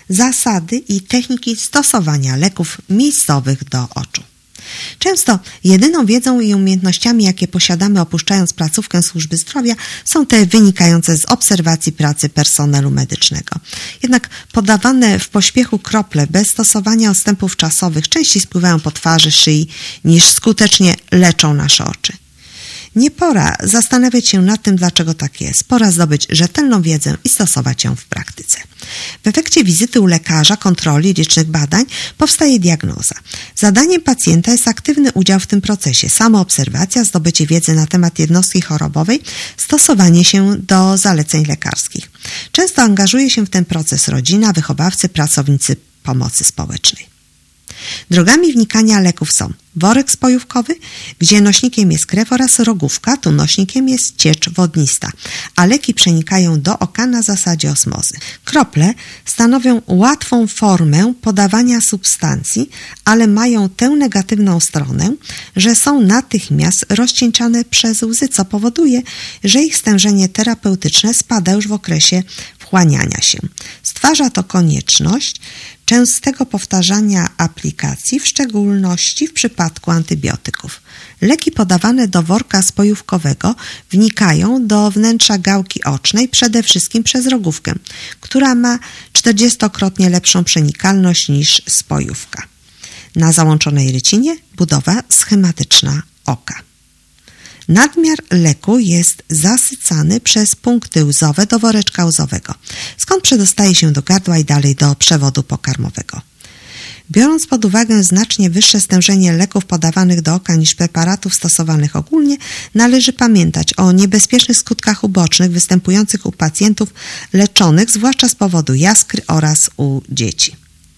zasady i techniki stosowania leków miejscowych do oczu. Często jedyną wiedzą i umiejętnościami, jakie posiadamy opuszczając placówkę służby zdrowia, są te wynikające z obserwacji pracy personelu medycznego. Jednak podawane w pośpiechu krople bez stosowania odstępów czasowych częściej spływają po twarzy, szyi, niż skutecznie leczą nasze oczy. Nie pora zastanawiać się nad tym, dlaczego tak jest. Pora zdobyć rzetelną wiedzę i stosować ją w praktyce. W efekcie wizyty u lekarza, kontroli, licznych badań powstaje diagnoza. Zadaniem pacjenta jest aktywny udział w tym procesie, samoobserwacja, zdobycie wiedzy na temat jednostki chorobowej, stosowanie się do zaleceń lekarskich. Często angażuje się w ten proces rodzina, wychowawcy, pracownicy pomocy społecznej. Drogami wnikania leków są worek spojówkowy, gdzie nośnikiem jest krew, oraz rogówka, tu nośnikiem jest ciecz wodnista, a leki przenikają do oka na zasadzie osmozy. Krople stanowią łatwą formę podawania substancji, ale mają tę negatywną stronę, że są natychmiast rozcieńczane przez łzy, co powoduje, że ich stężenie terapeutyczne spada już w okresie wchłaniania się. Stwarza to konieczność częstego powtarzania aplikacji, w szczególności w przypadku antybiotyków. Leki podawane do worka spojówkowego wnikają do wnętrza gałki ocznej przede wszystkim przez rogówkę, która ma 40-krotnie lepszą przenikalność niż spojówka. Na załączonej rycinie budowa schematyczna oka. Nadmiar leku jest zasycany przez punkty łzowe do woreczka łzowego, skąd przedostaje się do gardła i dalej do przewodu pokarmowego. Biorąc pod uwagę znacznie wyższe stężenie leków podawanych do oka niż preparatów stosowanych ogólnie, należy pamiętać o niebezpiecznych skutkach ubocznych występujących u pacjentów leczonych, zwłaszcza z powodu jaskry oraz u dzieci.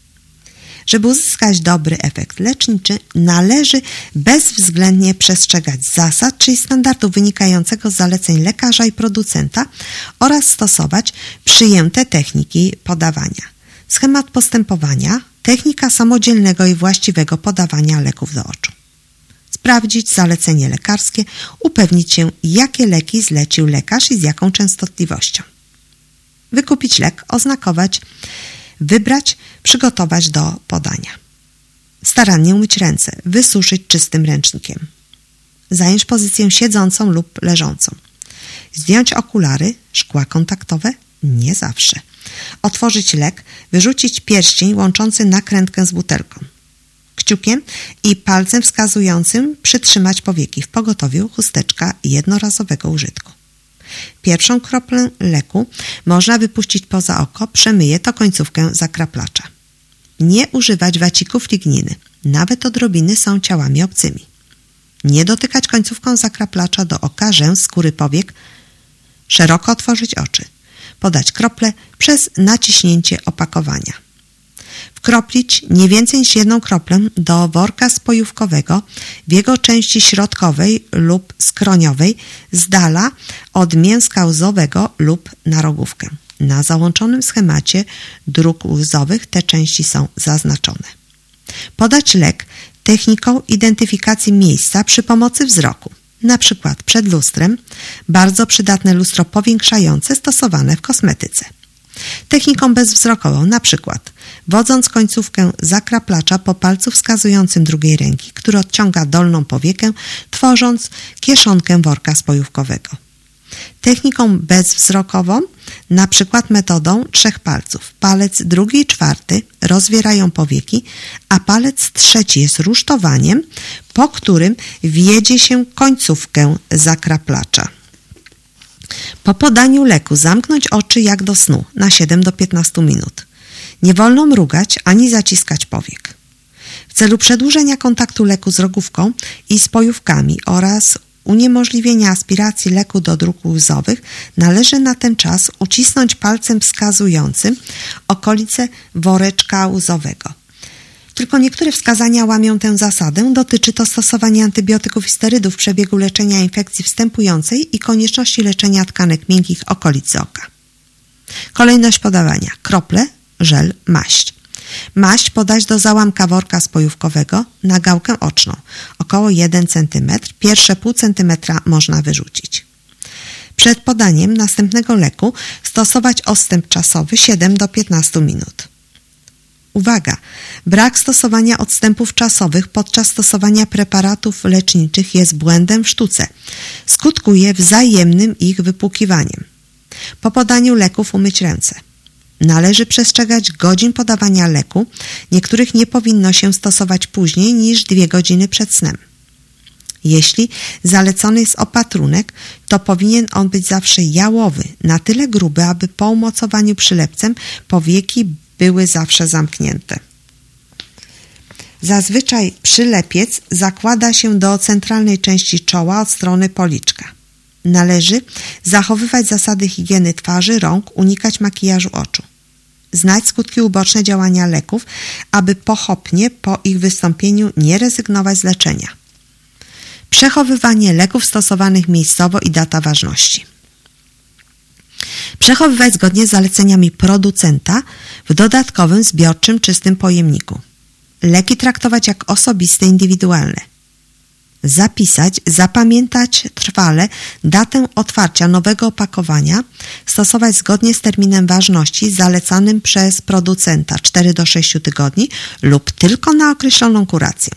Żeby uzyskać dobry efekt leczniczy, należy bezwzględnie przestrzegać zasad, czyli standardu wynikającego z zaleceń lekarza i producenta oraz stosować przyjęte techniki podawania. Schemat postępowania, technika samodzielnego i właściwego podawania leków do oczu. Sprawdzić zalecenie lekarskie, upewnić się, jakie leki zlecił lekarz i z jaką częstotliwością. Wykupić lek, oznakować, wybrać, przygotować do podania. Starannie umyć ręce, wysuszyć czystym ręcznikiem. Zająć pozycję siedzącą lub leżącą. Zdjąć okulary, szkła kontaktowe? Nie zawsze. Otworzyć lek, wyrzucić pierścień łączący nakrętkę z butelką. Kciukiem i palcem wskazującym przytrzymać powieki, w pogotowiu chusteczka jednorazowego użytku. Pierwszą kroplę leku można wypuścić poza oko, przemyje to końcówkę zakraplacza. Nie używać wacików ligniny, nawet odrobiny są ciałami obcymi. Nie dotykać końcówką zakraplacza do oka, rzęs, skóry powiek, szeroko otworzyć oczy. Podać krople przez naciśnięcie opakowania. Wkroplić nie więcej niż 1 kroplę do worka spojówkowego w jego części środkowej lub skroniowej z dala od mięska łzowego lub na rogówkę. Na załączonym schemacie dróg łzowych te części są zaznaczone. Podać lek techniką identyfikacji miejsca przy pomocy wzroku. Na przykład przed lustrem, bardzo przydatne lustro powiększające stosowane w kosmetyce. Techniką bezwzrokową, na przykład wodząc końcówkę zakraplacza po palcu wskazującym drugiej ręki, który odciąga dolną powiekę, tworząc kieszonkę worka spojówkowego. Techniką bezwzrokową, na przykład metodą 3 palców. Palec drugi i 4 rozwierają powieki, a palec trzeci jest rusztowaniem, po którym wiedzie się końcówkę zakraplacza. Po podaniu leku zamknąć oczy jak do snu na 7 do 15 minut. Nie wolno mrugać ani zaciskać powiek. W celu przedłużenia kontaktu leku z rogówką i spojówkami oraz uniemożliwienia aspiracji leku do dróg łzowych należy na ten czas ucisnąć palcem wskazującym okolice woreczka łzowego. Tylko niektóre wskazania łamią tę zasadę. Dotyczy to stosowania antybiotyków i sterydów w przebiegu leczenia infekcji wstępującej i konieczności leczenia tkanek miękkich okolicy oka. Kolejność podawania. Krople, żel, maść. Maść podać do załamka worka spojówkowego na gałkę oczną, około 1 cm, pierwsze pół centymetra można wyrzucić. Przed podaniem następnego leku stosować odstęp czasowy 7 do 15 minut. Uwaga! Brak stosowania odstępów czasowych podczas stosowania preparatów leczniczych jest błędem w sztuce. Skutkuje wzajemnym ich wypłukiwaniem. Po podaniu leków umyć ręce. Należy przestrzegać godzin podawania leku. Niektórych nie powinno się stosować później niż 2 godziny przed snem. Jeśli zalecony jest opatrunek, to powinien on być zawsze jałowy, na tyle gruby, aby po umocowaniu przylepcem powieki były zawsze zamknięte. Zazwyczaj przylepiec zakłada się do centralnej części czoła od strony policzka. Należy zachowywać zasady higieny twarzy, rąk, unikać makijażu oczu. Znać skutki uboczne działania leków, aby pochopnie po ich wystąpieniu nie rezygnować z leczenia. Przechowywanie leków stosowanych miejscowo i data ważności. Przechowywać zgodnie z zaleceniami producenta w dodatkowym, zbiorczym, czystym pojemniku. Leki traktować jak osobiste, indywidualne. Zapisać, zapamiętać trwale datę otwarcia nowego opakowania, stosować zgodnie z terminem ważności zalecanym przez producenta 4 do 6 tygodni lub tylko na określoną kurację.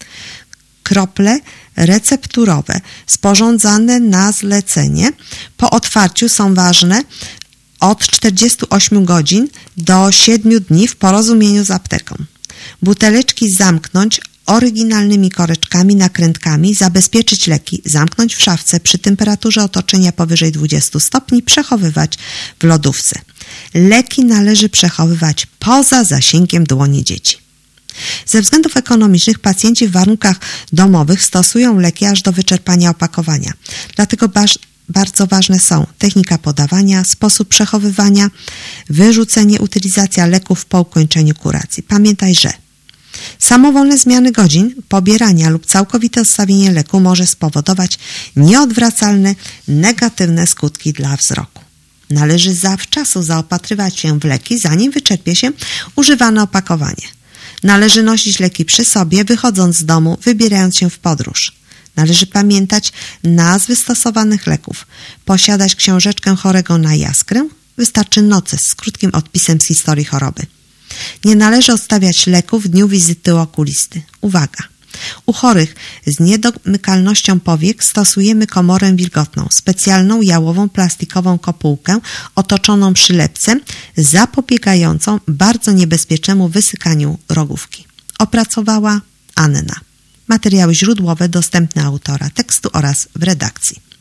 Krople recepturowe sporządzane na zlecenie po otwarciu są ważne od 48 godzin do 7 dni w porozumieniu z apteką. Buteleczki zamknąć oryginalnymi koreczkami, nakrętkami, zabezpieczyć leki, zamknąć w szafce przy temperaturze otoczenia powyżej 20 stopni, przechowywać w lodówce. Leki należy przechowywać poza zasięgiem dłoni dzieci. Ze względów ekonomicznych pacjenci w warunkach domowych stosują leki aż do wyczerpania opakowania. Dlatego bardzo ważne są technika podawania, sposób przechowywania, wyrzucenie, utylizacja leków po ukończeniu kuracji. Pamiętaj, że samowolne zmiany godzin pobierania lub całkowite odstawienie leku może spowodować nieodwracalne, negatywne skutki dla wzroku. Należy zawczasu zaopatrywać się w leki, zanim wyczerpie się używane opakowanie. Należy nosić leki przy sobie, wychodząc z domu, wybierając się w podróż. Należy pamiętać nazwy stosowanych leków. Posiadać książeczkę chorego na jaskrę. Wystarczy noces z krótkim odpisem z historii choroby. Nie należy odstawiać leków w dniu wizyty u okulisty. Uwaga! U chorych z niedomykalnością powiek stosujemy komorę wilgotną, specjalną jałową plastikową kopułkę otoczoną przylepcem zapobiegającą bardzo niebezpiecznemu wysykaniu rogówki. Opracowała Anna. Materiały źródłowe dostępne autora tekstu oraz w redakcji.